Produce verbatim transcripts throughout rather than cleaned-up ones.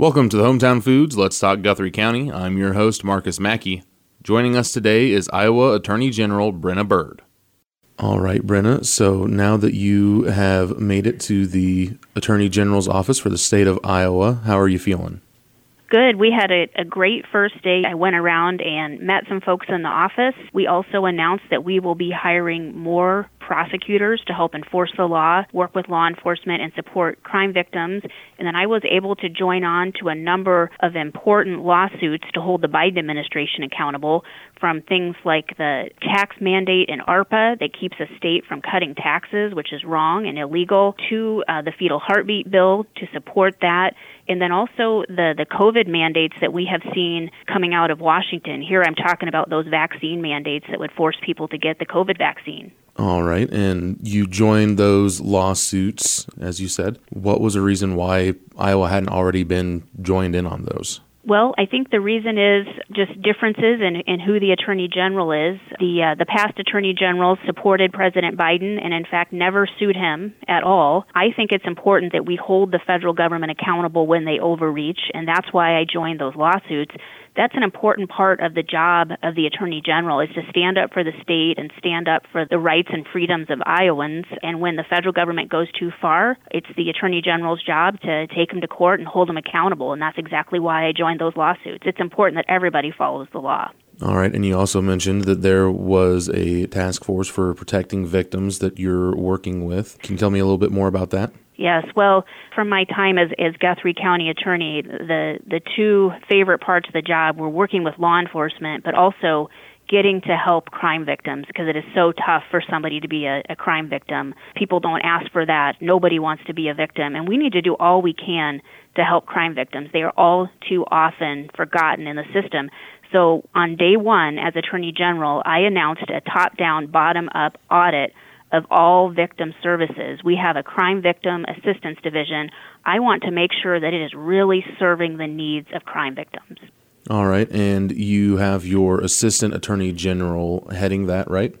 Welcome to the Hometown Foods Let's Talk Guthrie County. I'm your host, Marcus Mackey. Joining us today is Iowa Attorney General Brenna Bird. All right, Brenna, so now that you have made it to the Attorney General's office for the state of Iowa, how are you feeling? Good. We had a, a great first day. I went around and met some folks in the office. We also announced that we will be hiring more prosecutors to help enforce the law, work with law enforcement, and support crime victims. And then I was able to join on to a number of important lawsuits to hold the Biden administration accountable, from things like the tax mandate in ARPA that keeps a state from cutting taxes, which is wrong and illegal, to uh, the fetal heartbeat bill to support that, and then also the, the COVID mandates that we have seen coming out of Washington. Here I'm talking about those vaccine mandates that would force people to get the COVID vaccine. All right, and you joined those lawsuits, as you said. What was the reason why Iowa hadn't already been joined in on those? Well, I think the reason is just differences in, in who the Attorney General is. The uh, the past Attorney Generals supported President Biden and, in fact, never sued him at all. I think it's important that we hold the federal government accountable when they overreach, and that's why I joined those lawsuits. That's an important part of the job of the Attorney General, is to stand up for the state and stand up for the rights and freedoms of Iowans. And when the federal government goes too far, it's the Attorney General's job to take them to court and hold them accountable. And that's exactly why I joined those lawsuits. It's important that everybody follows the law. All right, and you also mentioned that there was a task force for protecting victims that you're working with. Can you tell me a little bit more about that? Yes, well, from my time as, as Guthrie County Attorney, the, the two favorite parts of the job were working with law enforcement, but also getting to help crime victims, because it is so tough for somebody to be a, a crime victim. People don't ask for that. Nobody wants to be a victim, and we need to do all we can to help crime victims. They are all too often forgotten in the system. So on day one, as Attorney General, I announced a top-down, bottom-up audit of all victim services. We have a crime victim assistance division. I want to make sure that it is really serving the needs of crime victims. All right, and you have your Assistant Attorney General heading that, right?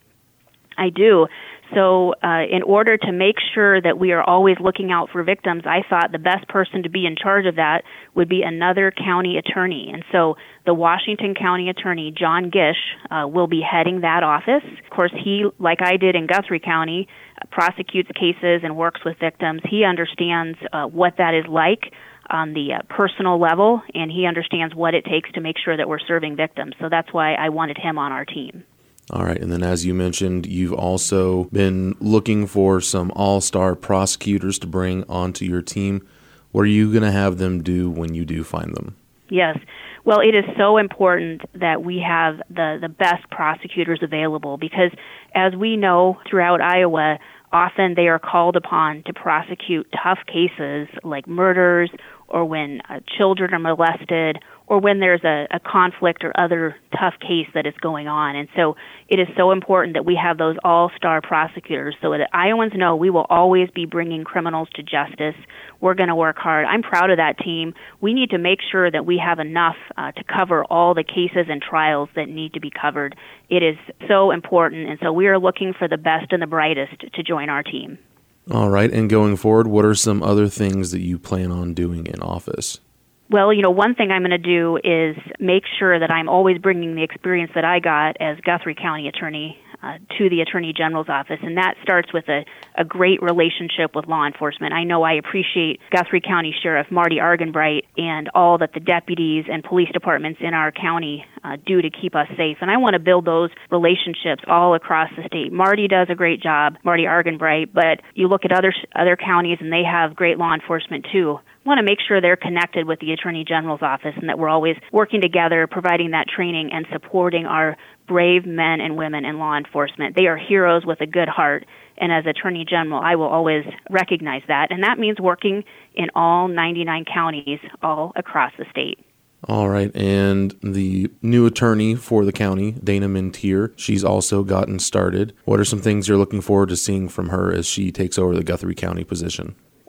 I do. So uh, in order to make sure that we are always looking out for victims, I thought the best person to be in charge of that would be another county attorney. And so the Washington County Attorney, John Gish, uh, will be heading that office. Of course, he, like I did in Guthrie County, uh, prosecutes cases and works with victims. He understands uh, what that is like on the uh, personal level, and he understands what it takes to make sure that we're serving victims. So that's why I wanted him on our team. All right, and then as you mentioned, you've also been looking for some all-star prosecutors to bring onto your team. What are you going to have them do when you do find them? Yes. Well, it is so important that we have the, the best prosecutors available, because as we know throughout Iowa, often they are called upon to prosecute tough cases like murders, or when uh, children are molested, or when there's a, a conflict or other tough case that is going on. And so it is so important that we have those all-star prosecutors so that Iowans know we will always be bringing criminals to justice. We're going to work hard. I'm proud of that team. We need to make sure that we have enough uh, to cover all the cases and trials that need to be covered. It is so important, and so we are looking for the best and the brightest to join our team. All right, and going forward, what are some other things that you plan on doing in office? Well, you know, one thing I'm going to do is make sure that I'm always bringing the experience that I got as Guthrie County Attorney uh, to the Attorney General's office, and that starts with a, a great relationship with law enforcement. I know I appreciate Guthrie County Sheriff Marty Argenbright and all that the deputies and police departments in our county uh, do to keep us safe, and I want to build those relationships all across the state. Marty does a great job, Marty Argenbright, but you look at other other counties and they have great law enforcement too. Want to make sure they're connected with the Attorney General's office and that we're always working together, providing that training and supporting our brave men and women in law enforcement. They are heroes with a good heart, and as Attorney General, I will always recognize that, and that means working in all ninety-nine counties all across the state. All right, and the new attorney for the county, Dana Mintier, she's also gotten started. What are some things you're looking forward to seeing from her as she takes over the Guthrie County position?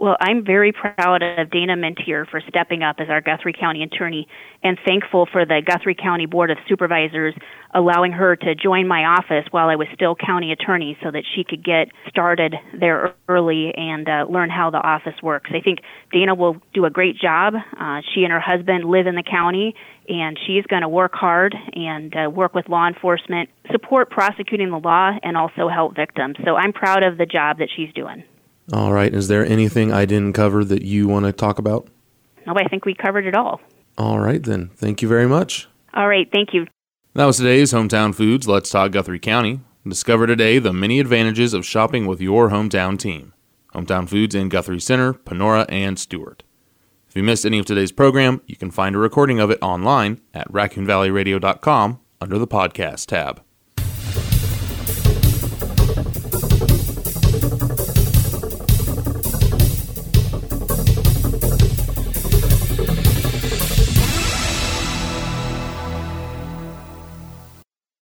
Well, I'm very proud of Dana Mentier for stepping up as our Guthrie County attorney, and thankful for the Guthrie County Board of Supervisors allowing her to join my office while I was still county attorney so that she could get started there early and uh, learn how the office works. I think Dana will do a great job. Uh, she and her husband live in the county, and she's going to work hard and uh, work with law enforcement, support prosecuting the law, and also help victims. So I'm proud of the job that she's doing. All right. Is there anything I didn't cover that you want to talk about? No, I think we covered it all. All right, then. Thank you very much. All right. Thank you. That was today's Hometown Foods Let's Talk Guthrie County. Discover today the many advantages of shopping with your hometown team. Hometown Foods in Guthrie Center, Panora, and Stewart. If you missed any of today's program, you can find a recording of it online at raccoon valley radio dot com under the podcast tab.